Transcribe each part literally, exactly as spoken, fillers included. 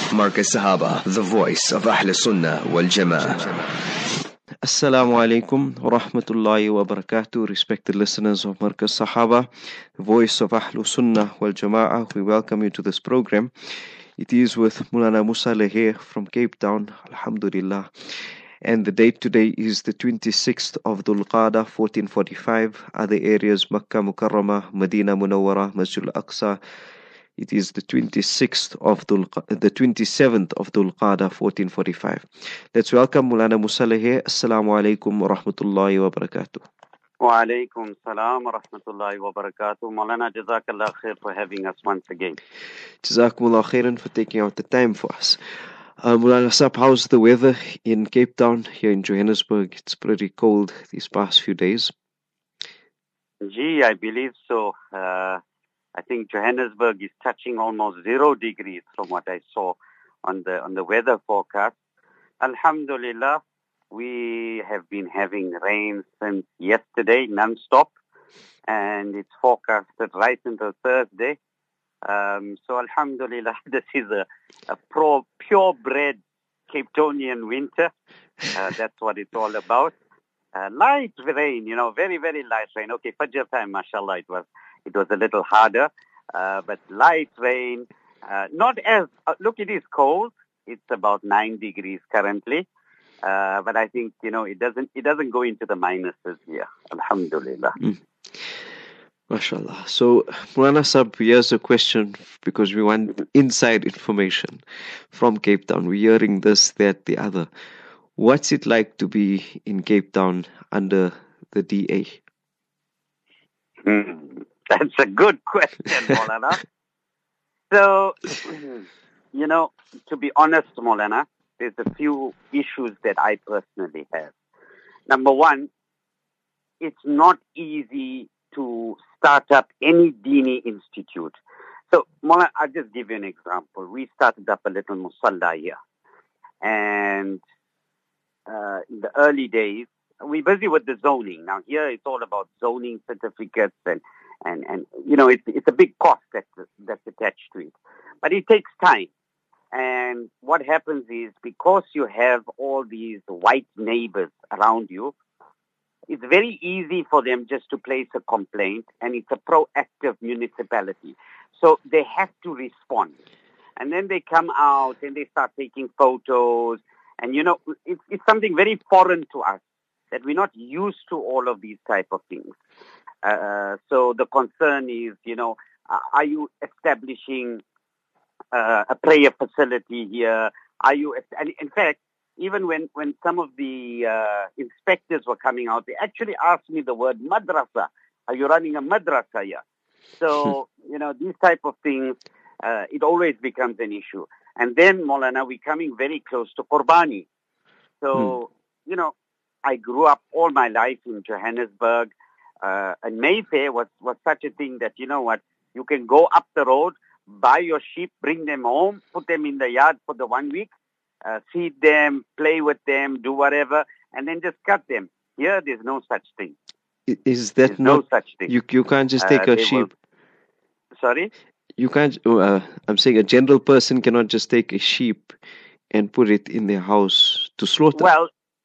Marcus Sahaba, the voice of Ahl Sunnah wal Jama'ah. Assalamu alaikum wa rahmatullahi wa barakatuh. Respected listeners of Marcus Sahaba, the voice of Ahl Sunnah wal Jama'ah. We welcome you to this program. It is with Mulana Musaleh here from Cape Town, Alhamdulillah. And the date today is the twenty-sixth of Dhul Qa'dah, fourteen forty-five. Other areas, Makkah Mukarramah, Medina Munawwarah, Masjid al-Aqsa. It is the twenty-sixth of Dhul, the twenty-seventh of Dhul Qa'dah, fourteen forty-five. Let's welcome Mulana Musaleh here. Assalamu alaikum wa rahmatullahi wa barakatuh. Wa alaikum salam wa rahmatullahi wa barakatuh. Maulana, Jazakallah khair for having us once again. Jazakumullah khairan for taking out the time for us. Uh, Mulana Sab, how's the weather in Cape Town? Here in Johannesburg, it's pretty cold these past few days. Gee, I believe so. Uh, I think Johannesburg is touching almost zero degrees from what I saw on the on the weather forecast. Alhamdulillah, we have been having rain since yesterday, non-stop, and it's forecasted right until Thursday. Um, so Alhamdulillah, this is a, a pro, purebred Cape Townian winter. Uh, that's what it's all about. Uh, light rain, you know, very, very light rain. Okay, Fajr time, mashallah, it was it was a little harder, uh, but light rain. Uh, not as, uh, look, it is cold. It's about nine degrees currently. Uh, but I think, you know, it doesn't it doesn't go into the minuses here. Alhamdulillah. Mm. MashaAllah. So, Mulana Sab, here's a question because we want inside information from Cape Town. We're hearing this, that, the other. What's it like to be in Cape Town under the D A? Hmm. That's a good question, Maulana. So, you know, to be honest, Maulana, there's a few issues that I personally have. Number one, it's not easy to start up any Dini institute. So, Maulana, I'll just give you an example. We started up a little musalla here. And uh, in the early days, we're busy with the zoning. Now, here it's all about zoning certificates and, and, and you know, it's, it's a big cost that, that's attached to it. But it takes time. And what happens is, because you have all these white neighbors around you, it's very easy for them just to place a complaint, and it's a proactive municipality. So they have to respond. And then they come out and they start taking photos. And, you know, it's, it's something very foreign to us, that we're not used to all of these type of things. Uh, so the concern is, you know, are you establishing uh, a prayer facility here? Are you, and in fact, even when, when some of the uh, inspectors were coming out, they actually asked me the word madrasa. Are you running a madrasa here? So, you know, these type of things, uh, it always becomes an issue. And then, Maulana, we're coming very close to Qurbani. So, hmm. you know, I grew up all my life in Johannesburg. Uh, and Mayfair was, was such a thing that, you know what, you can go up the road, buy your sheep, bring them home, put them in the yard for the one week, uh, feed them, play with them, do whatever, and then just cut them. Here, there's no such thing. Is that there's not, no such thing. You, you can't just take uh, a sheep. Will, sorry? You can't, uh, I'm saying a general person cannot just take a sheep and put it in their house to slaughter. Well,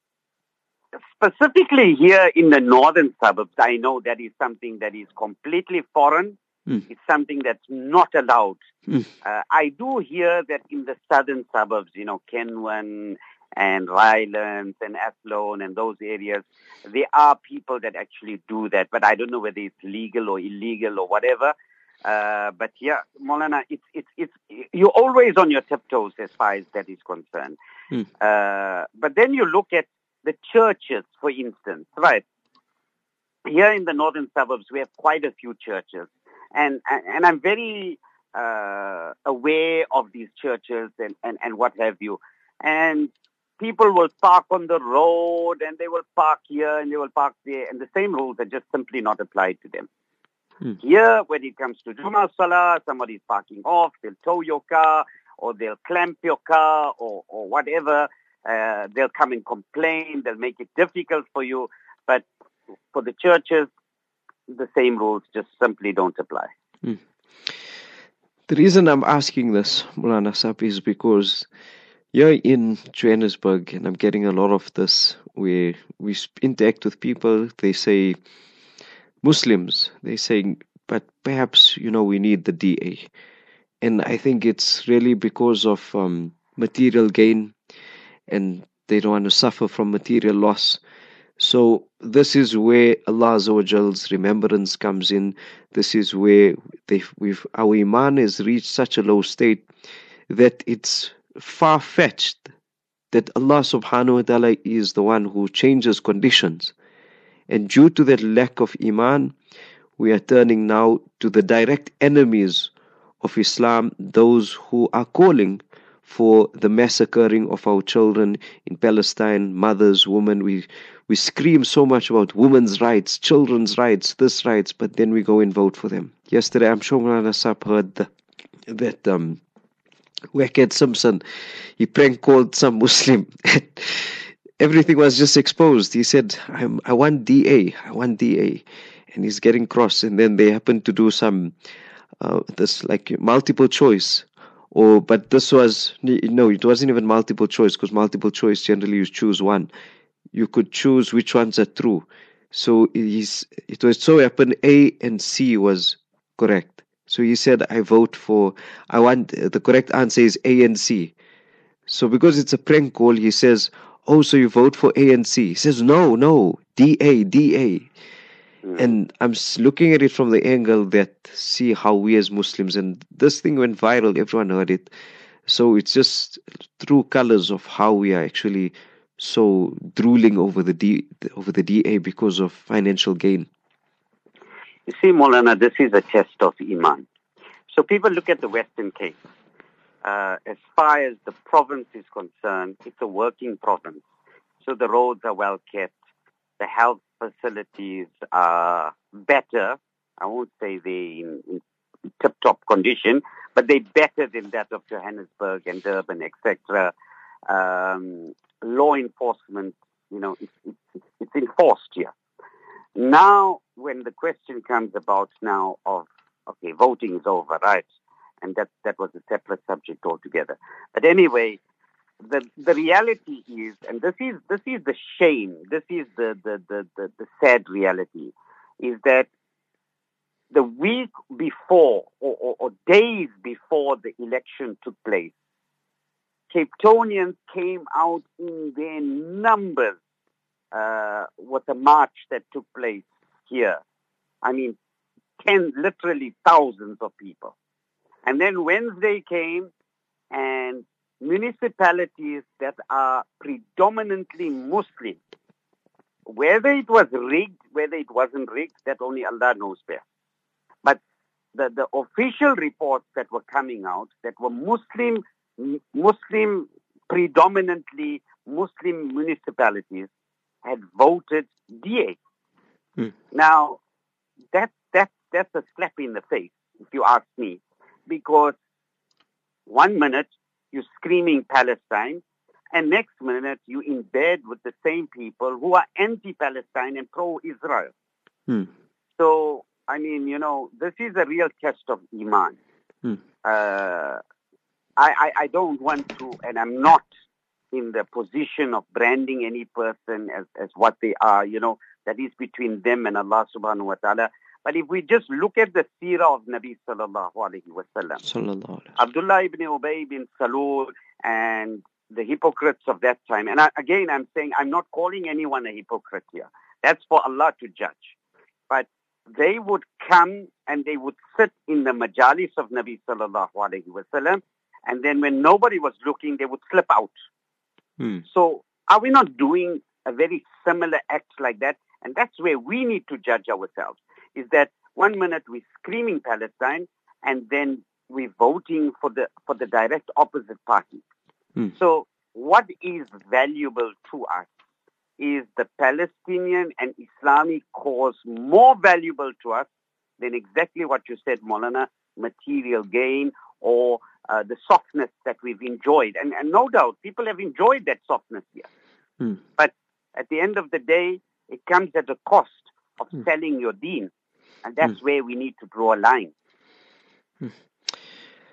specifically here in the northern suburbs, I know that is something that is completely foreign. Mm. It's something that's not allowed. Mm. Uh, I do hear that in the southern suburbs, you know, Kenwan and Rylands and Athlone and those areas, there are people that actually do that. But I don't know whether it's legal or illegal or whatever. Uh, but yeah, Maulana, it's, it's, it's, you're always on your tiptoes as far as that is concerned. Mm. Uh, but then you look at the churches, for instance, right? Here in the northern suburbs, we have quite a few churches. And, and I'm very uh, aware of these churches and, and, and what have you. And people will park on the road and they will park here and they will park there. And the same rules are just simply not applied to them. Hmm. Here, when it comes to Jummah Salah, somebody's parking off, they'll tow your car or they'll clamp your car or, or whatever. Uh, they'll come and complain. They'll make it difficult for you. But for the churches, the same rules just simply don't apply. Mm. The reason I'm asking this, Mulana Sab, is because you're in Johannesburg, and I'm getting a lot of this where we sp- interact with people. They say Muslims. They say, but perhaps you know we need the D A, and I think it's really because of um, material gain, and they don't want to suffer from material loss. So this is where Allah Azza wa Jal's remembrance comes in. This is where they, we've, our iman has reached such a low state that it's far-fetched that Allah subhanahu wa ta'ala is the one who changes conditions. And due to that lack of iman, we are turning now to the direct enemies of Islam, those who are calling for the massacring of our children in Palestine, mothers, women. We we scream so much about women's rights, children's rights, this rights, but then we go and vote for them. Yesterday, I'm sure Mulana Sab heard the, that um, Wackhead Simpson, he prank called some Muslim. Everything was just exposed. He said, I'm, I want D A, I want D A. And he's getting cross. And then they happened to do some, uh, this like multiple choice. Or, but this was, no, it wasn't even multiple choice, because multiple choice generally you choose one. You could choose which ones are true. So he's, it was so happened A and C was correct. So he said, I vote for, I want, the correct answer is A and C. So because it's a prank call, he says, oh, so you vote for A and C. He says, no, no, D A, D A. And I'm looking at it from the angle that see how we as Muslims, and this thing went viral, everyone heard it. So it's just true colors of how we are actually so drooling over the D, over the D A because of financial gain. You see, Maulana, this is a test of Iman. So people look at the Western Cape. Uh, as far as the province is concerned, it's a working province. So the roads are well kept. The health facilities are better. I won't say they're in, in tip-top condition, but they're better than that of Johannesburg and Durban, et cetera. Um, law enforcement, you know, it's, it's, it's enforced here. Now, when the question comes about now of, okay, voting is over, right? And that that was a separate subject altogether. But anyway, the the reality is, and this is this is the shame, this is the the, the, the, the sad reality, is that the week before or, or, or days before the election took place, Cape Townians came out in their numbers uh, with a march that took place here. I mean, ten, literally thousands of people. And then Wednesday came, and municipalities that are predominantly Muslim, whether it was rigged, whether it wasn't rigged, that only Allah knows best. But the, the official reports that were coming out that were Muslim, Muslim, predominantly Muslim municipalities had voted D A. Hmm. Now, that, that, that's a slap in the face, if you ask me, because one minute you're screaming Palestine, and next minute you're in bed with the same people who are anti-Palestine and pro-Israel. Hmm. So, I mean, you know, this is a real test of Iman. Hmm. Uh, I, I, I don't want to, and I'm not in the position of branding any person as, as what they are, you know, that is between them and Allah subhanahu wa ta'ala. But if we just look at the seerah of Nabi sallallahu alayhi wa sallam, Abdullah ibn Ubay bin Salul and the hypocrites of that time, and I, again I'm saying I'm not calling anyone a hypocrite here. That's for Allah to judge. But they would come and they would sit in the majalis of Nabi sallallahu alayhi wa sallam, and then when nobody was looking, they would slip out. Hmm. So are we not doing a very similar act like that? And that's where we need to judge ourselves. Is that one minute we're screaming Palestine, and then we're voting for the for the direct opposite party. Hmm. So what is valuable to us? Is the Palestinian and Islamic cause more valuable to us than exactly what you said, Maulana, material gain or uh, the softness that we've enjoyed? And, and no doubt, people have enjoyed that softness here. Hmm. But at the end of the day, it comes at the cost of hmm. selling your deen. And that's mm. where we need to draw a line.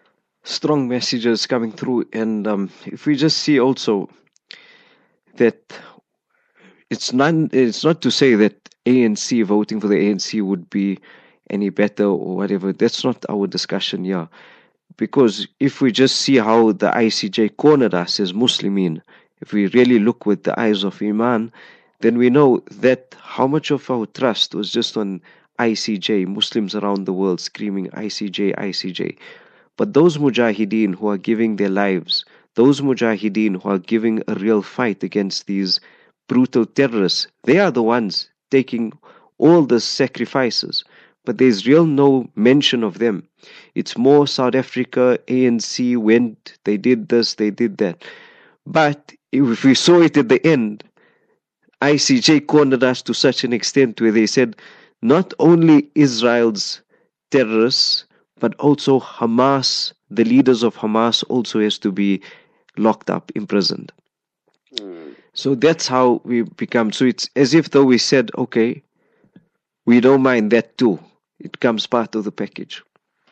strong messages coming through. And um, if we just see also that it's not, it's not to say that A N C, voting for the A N C would be any better or whatever. That's not our discussion here. Because if we just see how the I C J cornered us as Muslimin, if we really look with the eyes of Iman, then we know that how much of our trust was just on I C J, Muslims around the world screaming I C J, I C J. But those mujahideen who are giving their lives, those mujahideen who are giving a real fight against these brutal terrorists, they are the ones taking all the sacrifices. But there's real no mention of them. It's more South Africa, A N C went, they did this, they did that. But if we saw it at the end, I C J cornered us to such an extent where they said not only Israel's terrorists, but also Hamas, the leaders of Hamas also has to be locked up, imprisoned. Mm. So that's how we become. So it's as if though we said, okay, we don't mind that too. It comes part of the package.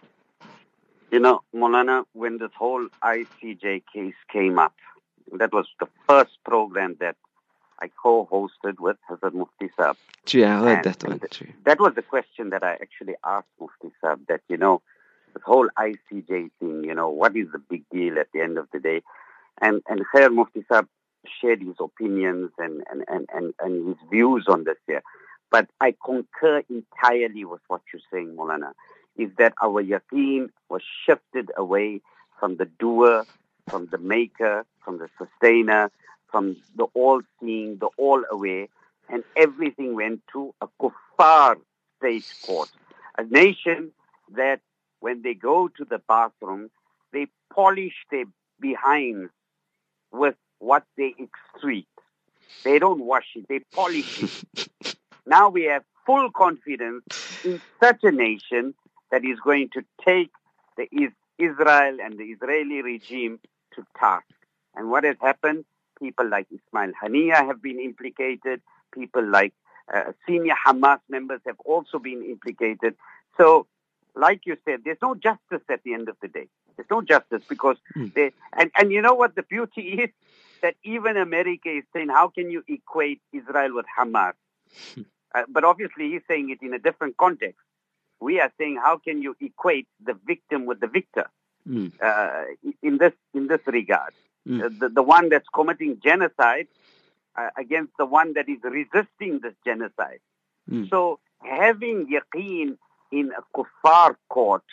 You know, Maulana, when this whole I C J case came up, that was the first program that I co-hosted with Hazrat Mufti Saab. Gee, I heard and, that one. Th- that was the question that I actually asked Mufti Saab, that, you know, this whole I C J thing, you know, what is the big deal at the end of the day? And and Khair Mufti Saab shared his opinions and, and, and, and, and his views on this here. But I concur entirely with what you're saying, Maulana, is that our yaqeen was shifted away from the doer, from the maker, from the sustainer, from the all-seeing, the all-aware, and everything went to a kuffar state court. A nation that when they go to the bathroom, they polish their behinds with what they excrete. They don't wash it, they polish it. Now we have full confidence in such a nation that is going to take the Israel and the Israeli regime to task. And what has happened? People like Ismail Haniyeh have been implicated. People like uh, senior Hamas members have also been implicated. So, like you said, there's no justice at the end of the day. There's no justice because mm. they, and, and you know what the beauty is? That even America is saying, how can you equate Israel with Hamas? Uh, but obviously he's saying it in a different context. We are saying, how can you equate the victim with the victor mm. uh, in this in this regard? Mm. Uh, the, the one that's committing genocide uh, against the one that is resisting this genocide. Mm. So having yaqeen in a kuffar court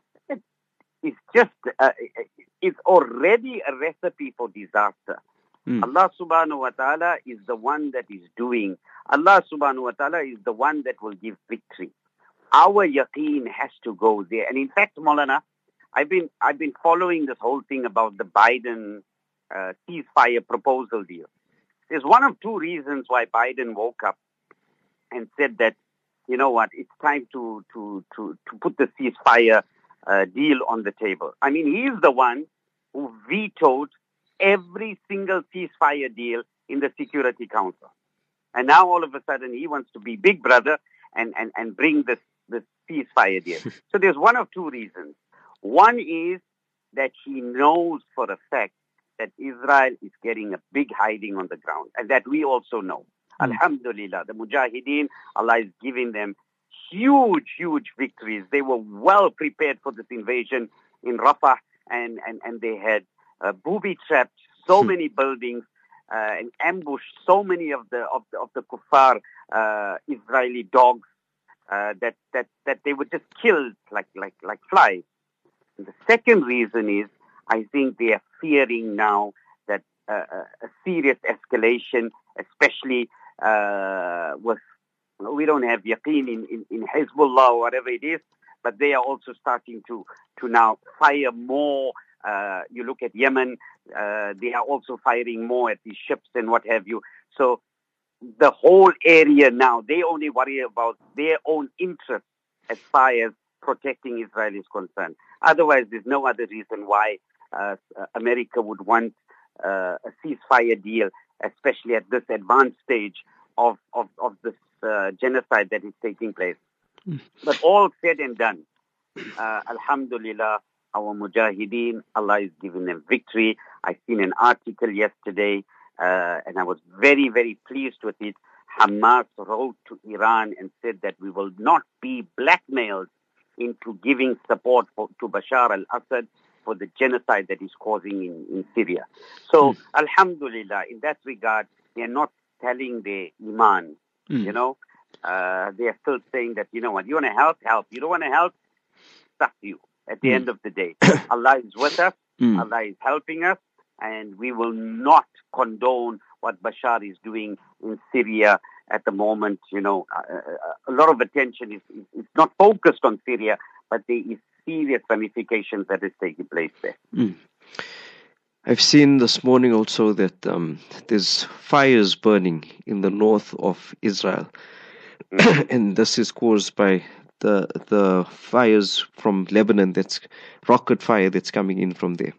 is just, uh, is already a recipe for disaster. Mm. Allah subhanahu wa ta'ala is the one that is doing. Allah subhanahu wa ta'ala is the one that will give victory. Our yaqeen has to go there. And in fact, Maulana, I've been I've been following this whole thing about the Biden uh, ceasefire proposal deal. There's one of two reasons why Biden woke up and said that, you know what, it's time to to to, to put the ceasefire uh, deal on the table. I mean, he's the one who vetoed every single ceasefire deal in the Security Council. And now all of a sudden he wants to be big brother and, and, and bring this, this ceasefire deal. So there's one of two reasons. One is that he knows for a fact that Israel is getting a big hiding on the ground, and that we also know. Mm. Alhamdulillah, the Mujahideen, Allah is giving them huge, huge victories. They were well prepared for this invasion in Rafah, and, and, and they had uh, booby-trapped so many buildings uh, and ambushed so many of the of the, of the kuffar uh, Israeli dogs uh, that, that, that they were just killed like, like, like flies. And the second reason is, I think they are fearing now that uh, a serious escalation, especially uh, with, we don't have yaqeen in, in, in Hezbollah or whatever it is, but they are also starting to, to now fire more. Uh, you look at Yemen, uh, they are also firing more at these ships and what have you. So the whole area now, they only worry about their own interests as far as protecting Israel is concerned. Otherwise, there's no other reason why uh, America would want uh, a ceasefire deal, especially at this advanced stage of, of, of this uh, genocide that is taking place. Mm. But all said and done, uh, alhamdulillah, our mujahideen, Allah is giving them victory. I seen an article yesterday, uh, and I was very, very pleased with it. Hamas wrote to Iran and said that we will not be blackmailed into giving support for, to Bashar al-Assad for the genocide that he's causing in, in Syria. So, mm. alhamdulillah, in that regard, they are not telling their iman, mm. you know. Uh, they are still saying that, you know what, you want to help, help. You don't want to help, stuff you. At the mm. end of the day, Allah is with us, mm. Allah is helping us, and we will not condone what Bashar is doing in Syria at the moment. You know, uh, a lot of attention is, is, is not focused on Syria, but there is serious ramifications that is taking place there. Mm. I've seen this morning also that um, there's fires burning in the north of Israel, mm. and this is caused by the the fires from Lebanon. That's rocket fire that's coming in from there.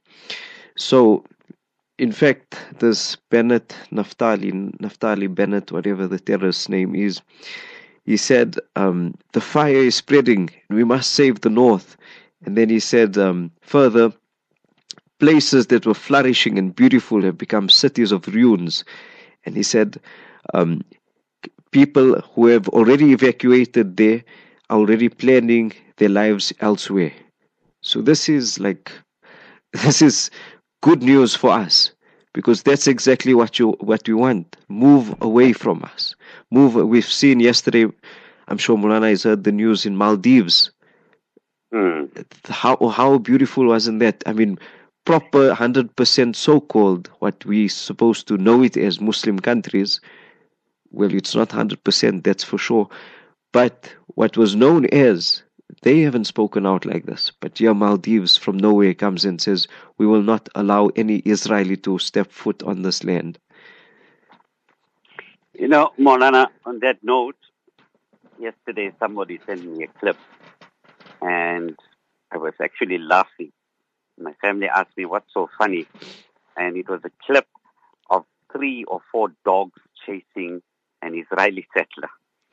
So, in fact, this Bennett, Naftali, Naftali Bennett, whatever the terrorist's name is, he said, um, the fire is spreading, we must save the north. And then he said, um, further, places that were flourishing and beautiful have become cities of ruins. And he said, um, people who have already evacuated there are already planning their lives elsewhere. So this is like, this is good news for us, because that's exactly what you what we want. Move away from us. Move. We've seen yesterday, I'm sure Mulana has heard the news in Maldives. Mm. How how beautiful wasn't that? I mean, proper one hundred percent so-called, what we supposed to know it as Muslim countries. Well, it's not one hundred percent, that's for sure. But what was known as, they haven't spoken out like this. But here Maldives from nowhere comes and says, we will not allow any Israeli to step foot on this land. You know, Maulana, on that note, yesterday somebody sent me a clip and I was actually laughing. My family asked me, what's so funny? And it was a clip of three or four dogs chasing an Israeli settler.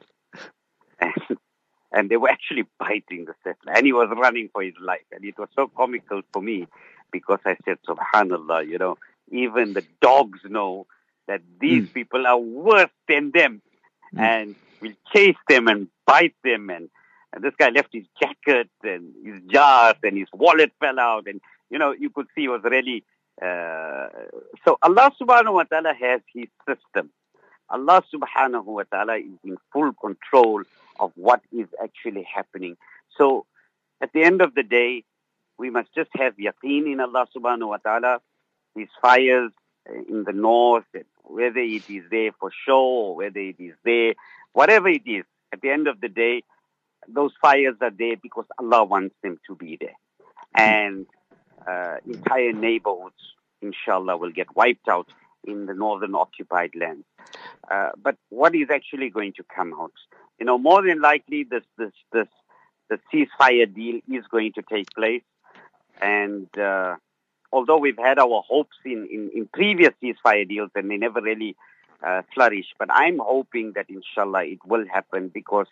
And And they were actually biting the settler. And he was running for his life. And it was so comical for me because I said, subhanallah, you know, even the dogs know that these mm. people are worse than them mm. and will chase them and bite them. And, and this guy left his jacket and his jars and his wallet fell out. And, you know, you could see he was really... Uh, so Allah subhanahu wa ta'ala has his system. Allah subhanahu wa ta'ala is in full control of what is actually happening. So at the end of the day, we must just have yaqeen in Allah subhanahu wa ta'ala. These fires in the north, whether it is there for show or whether it is there, whatever it is, at the end of the day, those fires are there because Allah wants them to be there. And uh, entire neighborhoods, inshallah, will get wiped out in the northern occupied lands. Uh, but what is actually going to come out? You know, more than likely, this this this the ceasefire deal is going to take place. And uh, although we've had our hopes in, in, in previous ceasefire deals and they never really uh, flourished, but I'm hoping that inshallah it will happen, because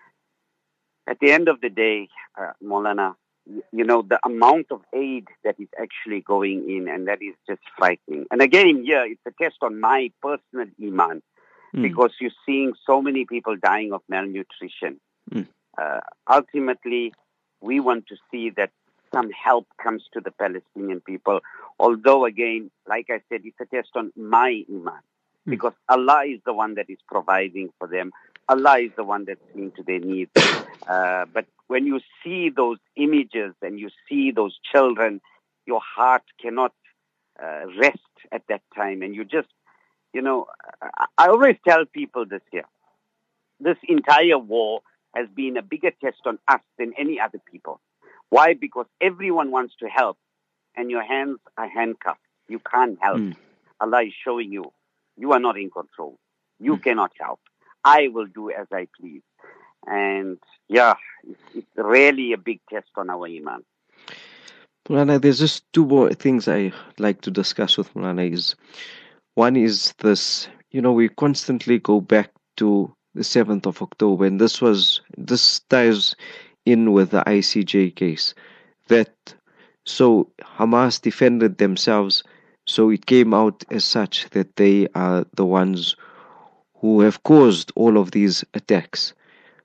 at the end of the day, uh, Maulana, you know, the amount of aid that is actually going in, and that is just frightening. And again, yeah, it's a test on my personal iman, mm. because you're seeing so many people dying of malnutrition. Mm. Uh, ultimately, we want to see that some help comes to the Palestinian people. Although, again, like I said, it's a test on my iman, mm. because Allah is the one that is providing for them. Allah is the one that's seeing to their needs. Uh, but when you see those images and you see those children, your heart cannot uh, rest at that time. And you just, you know, I, I always tell people this here. This entire war has been a bigger test on us than any other people. Why? Because everyone wants to help, and your hands are handcuffed. You can't help. Mm. Allah is showing you, you are not in control. You mm. cannot help. I will do as I please. And yeah, it's, it's really a big test on our iman. Mulana, there's just two more things I like to discuss with Mulana. Is one is this, you know, we constantly go back to the seventh of October, and this was, this ties in with the I C J case, that So Hamas defended themselves. So it came out as such that they are the ones who have caused all of these attacks.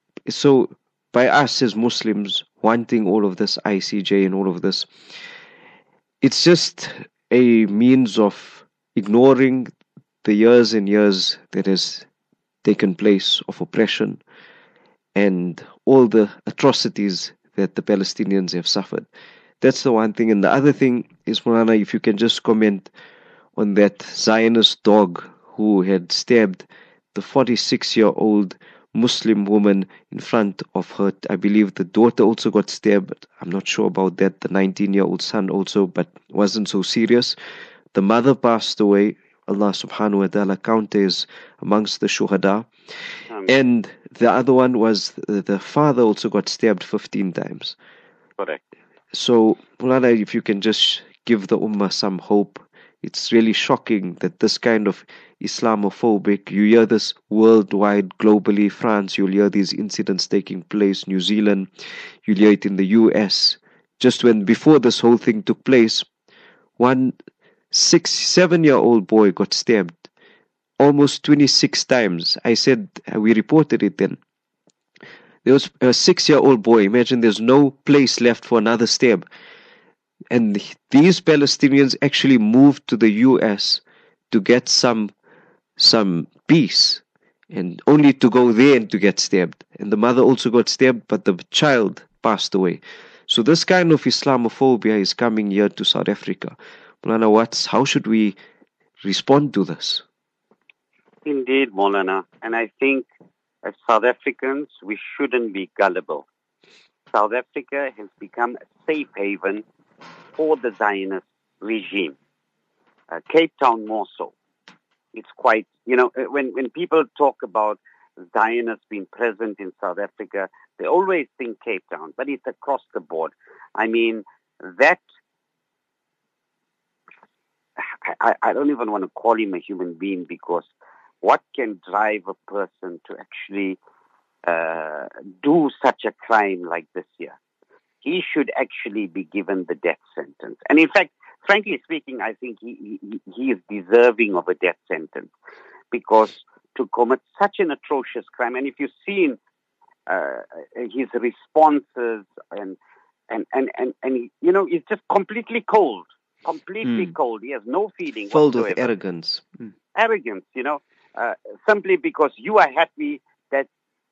So by us as Muslims wanting all of this I C J and all of this, it's just a means of ignoring the years and years that has taken place of oppression and all the atrocities that the Palestinians have suffered. That's the one thing. And the other thing is, Mulana, if you can just comment on that Zionist dog who had stabbed the forty-six-year-old Muslim woman in front of her. I believe the daughter also got stabbed. I'm not sure about that. The nineteen-year-old son also, but wasn't so serious. The mother passed away. Allah subhanahu wa ta'ala counted as amongst the shuhada. Um, and the other one was the, the father also got stabbed fifteen times. Correct. So, Mulana, if you can just give the ummah some hope. It's really shocking that this kind of Islamophobic, you hear this worldwide, globally, France, you'll hear these incidents taking place, New Zealand, you'll hear it in the U S. Just when, before this whole thing took place, one six, seven-year-old boy got stabbed almost twenty-six times. I said, we reported it then. There was a six-year-old boy. Imagine there's no place left for another stab. And these Palestinians actually moved to the U S to get some some peace, and only to go there and to get stabbed. And the mother also got stabbed, but the child passed away. So this kind of Islamophobia is coming here to South Africa. Maulana, what's, how should we respond to this? Indeed, Maulana. And I think as South Africans, we shouldn't be gullible. South Africa has become a safe haven for the Zionist regime. Uh, Cape Town more so. It's quite, you know, when, when people talk about Zionists being present in South Africa, they always think Cape Town, but it's across the board. I mean, that, I, I don't even want to call him a human being, because what can drive a person to actually uh, do such a crime like this here? He should actually be given the death sentence. And in fact, frankly speaking, I think he, he, he is deserving of a death sentence, because to commit such an atrocious crime, and if you've seen uh, his responses and, and, and, and, and he, you know, he's just completely cold, completely mm. cold. He has no feeling Filled whatsoever. with arrogance. Mm. Arrogance, you know, uh, simply because you are happy that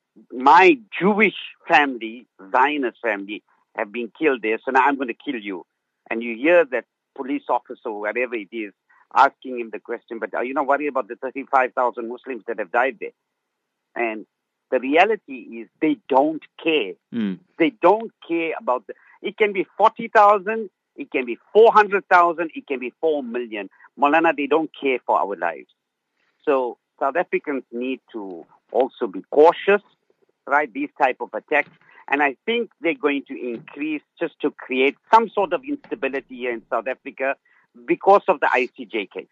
my Jewish family, Zionist family, have been killed there, so now I'm going to kill you. And you hear that police officer, whatever it is, asking him the question, but are you not worried about the thirty-five thousand Muslims that have died there? And the reality is they don't care. Mm. They don't care about the... It can be forty thousand, it can be four hundred thousand, it can be four million. Maulana, they don't care for our lives. So South Africans need to also be cautious, right? These type of attacks. And I think they're going to increase just to create some sort of instability here in South Africa because of the I C J case.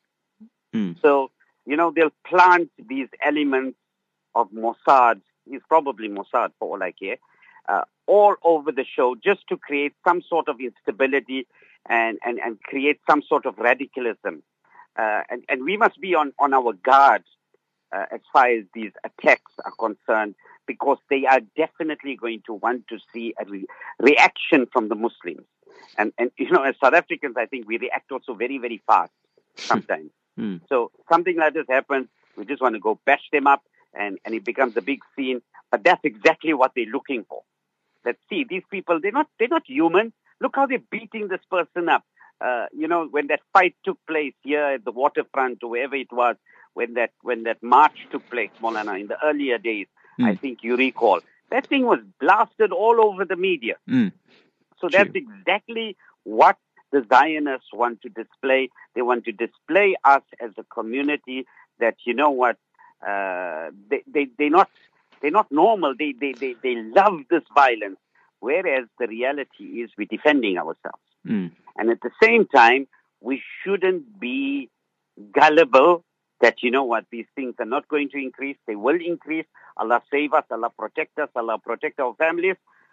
Mm. So, you know, they'll plant these elements of Mossad, it's probably Mossad for all I care, uh, all over the show just to create some sort of instability and, and, and create some sort of radicalism. Uh, and, and we must be on, on our guard uh, as far as these attacks are concerned, because they are definitely going to want to see a re- reaction from the Muslims. And, and, you know, as South Africans, I think we react also very, very fast sometimes. mm. So something like this happens, we just want to go bash them up, and, and it becomes a big scene. But that's exactly what they're looking for. That, see, these people, they're not, they're not human. Look how they're beating this person up. Uh, you know, when that fight took place here at the waterfront or wherever it was, when that, when that march took place, Maulana, in the earlier days, Mm. I think you recall. That thing was blasted all over the media. Mm. So that's True. exactly what the Zionists want to display. They want to display us as a community that, you know what, uh, they, they, they're not, they're not normal. They, they, they, they love this violence. Whereas the reality is we're defending ourselves. Mm. And at the same time, we shouldn't be gullible that, you know what, these things are not going to increase. They will increase. Allah save us. Allah protect us. Allah protect our families.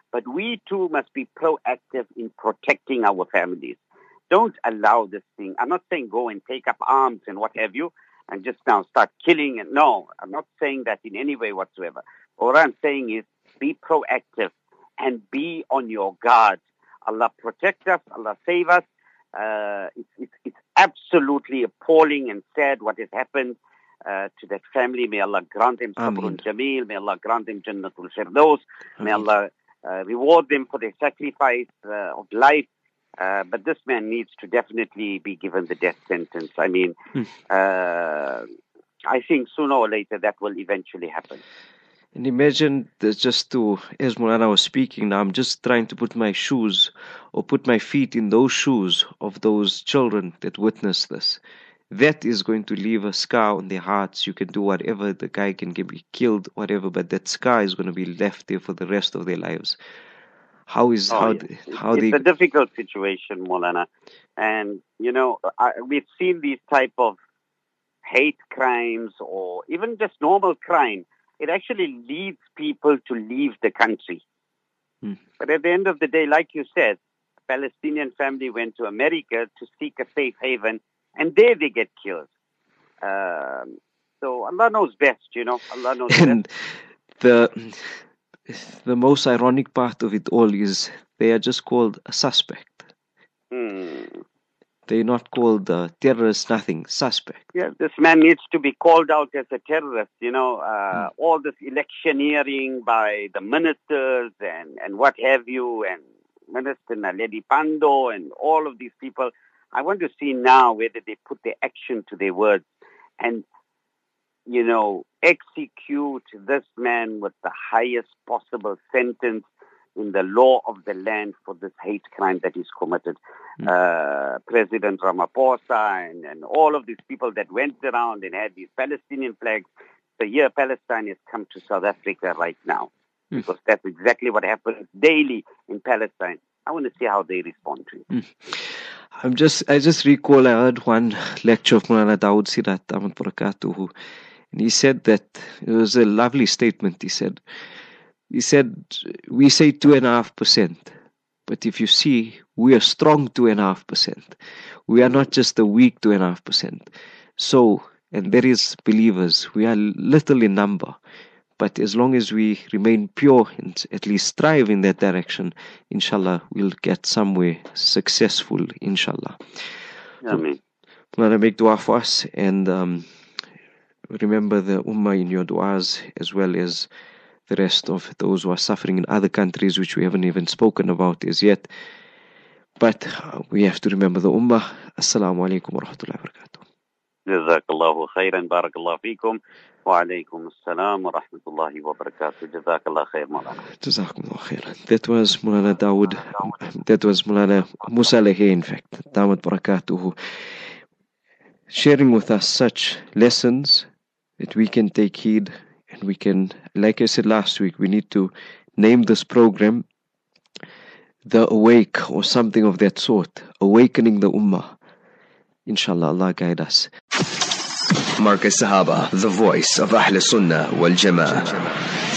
But we too must be proactive in protecting our families. Don't allow this thing. I'm not saying go and take up arms and what have you, and just now start killing. And no, I'm not saying that in any way whatsoever. What I'm saying is be proactive and be on your guard. Allah protect us. Allah save us. Uh, it's, it's, it's absolutely appalling and sad what has happened uh, to that family. May Allah grant them sabrun jameel. May Allah grant them jannatul firdaus. May Allah uh, reward them for their sacrifice uh, of life. Uh, but this man needs to definitely be given the death sentence. I mean, hmm. uh, I think sooner or later that will eventually happen. And imagine, just to, as Mulana was speaking now, I'm just trying to put my shoes or put my feet in those shoes of those children that witnessed this. That is going to leave a scar on their hearts. You can do whatever, the guy can get be killed, whatever, but that scar is going to be left there for the rest of their lives. How is oh, how yeah. how it's they? It's a difficult situation, Maulana, and you know I, we've seen these type of hate crimes or even just normal crime. It actually leads people to leave the country. Hmm. But at the end of the day, like you said, a Palestinian family went to America to seek a safe haven, and there they get killed. Um, so Allah knows best, you know. Allah knows and best. the. The most ironic part of it all is they are just called a suspect. Hmm. They're not called uh, terrorist, nothing, suspect. Yeah, this man needs to be called out as a terrorist, you know, uh, hmm. all this electioneering by the ministers and, and what have you, and Minister Naledi Pandor and all of these people. I want to see now whether they put their action to their words and, you know, execute this man with the highest possible sentence in the law of the land for this hate crime that he's committed. Mm. Uh, President Ramaphosa and, and all of these people that went around and had these Palestinian flags. So here Palestine has come to South Africa right now mm. because that's exactly what happens daily in Palestine. I want to see how they respond to it. Mm. I'm just, I just recall I heard one lecture of Mulana Dawood Sirat Ahmad Barakatuhu. And he said that, it was a lovely statement, he said. He said, we say two and a half percent. But if you see, we are strong two and a half percent. We are not just a weak two and a half percent. So, and there is believers, we are little in number. But as long as we remain pure and at least strive in that direction, inshallah, we'll get somewhere successful, inshallah. Ameen. I'm going to make dua for us and... Um, remember the ummah in your du'as, as well as the rest of those who are suffering in other countries which we haven't even spoken about as yet. But uh, we have to remember the ummah. Assalamu alaikum wa rahmatullahi wa barakatuh. Jazakallahu khairan, barakallahu feekum. Wa alaikum assalam wa rahmatullahi wa barakatuh. Jazakallahu khair, Mulana. Jazakumullahu khairan. That was Mulana Dawood. That was Mulana Musa Lehe, in fact. Damat barakatuhu. Sharing with us such lessons that we can take heed, and we can, like I said last week, we need to name this program The Awake or something of that sort, Awakening the Ummah. Inshallah, Allah guide us. Marcus Sahaba, the voice of Ahl Sunnah wal Jama'ah.